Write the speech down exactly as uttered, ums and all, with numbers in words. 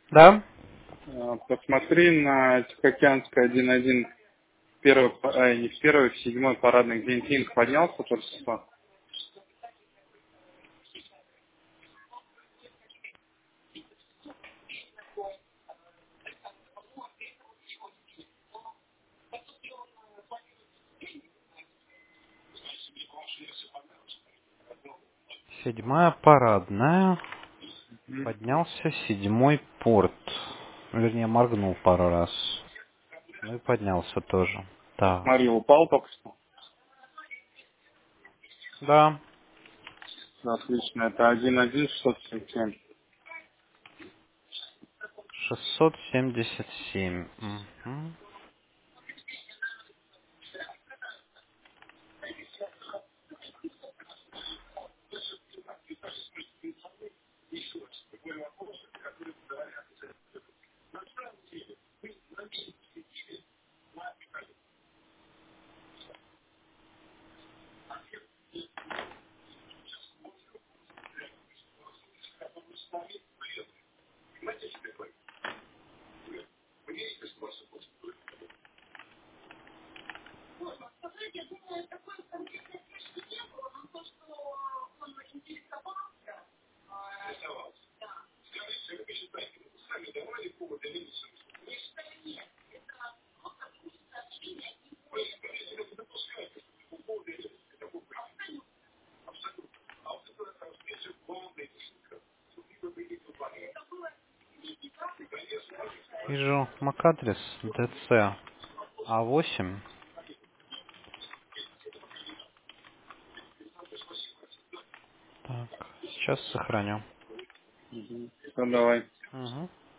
Да? А, Посмотри на Тихоокеанская один один, первый, па- а, не в первый, в седьмой парадный день Тинг поднялся только что. Седьмая парадная. Мгм. Поднялся седьмой порт. Вернее, моргнул пару раз. Ну и поднялся тоже. Так. Смотри, упал только что. Да. Отлично, это один один шестьсот семьдесят семь. шестьсот семьдесят семь. Мгм. Вижу MAC-адрес ди си а восемь. Так, сейчас сохраню. Угу. Все, давай. Угу.